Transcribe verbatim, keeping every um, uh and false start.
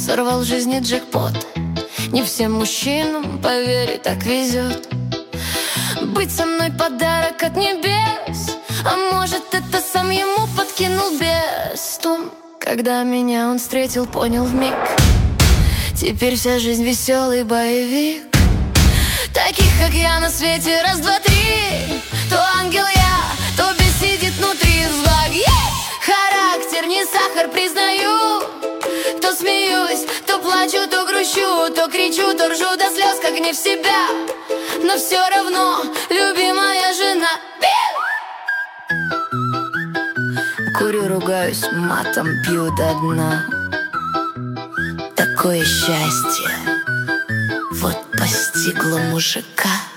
сорвал в жизни джекпот. Не всем мужчинам, поверь, так везет. Быть со мной подарок от небес, а может, это сам ему подкинул бес. Том, когда меня он встретил, понял вмиг. Теперь вся жизнь веселый боевик. Таких, как я, на свете раз, два, три. То ангел я, то бес сидит внутри. Злак, характер не сахар, признаю. То смеюсь, то плачу, то грущу, то кричу, то ржу до слез, как не в себя. Но все равно любимая жена. Курю, ругаюсь матом, пью до дна. Такое счастье вот постигло мужика.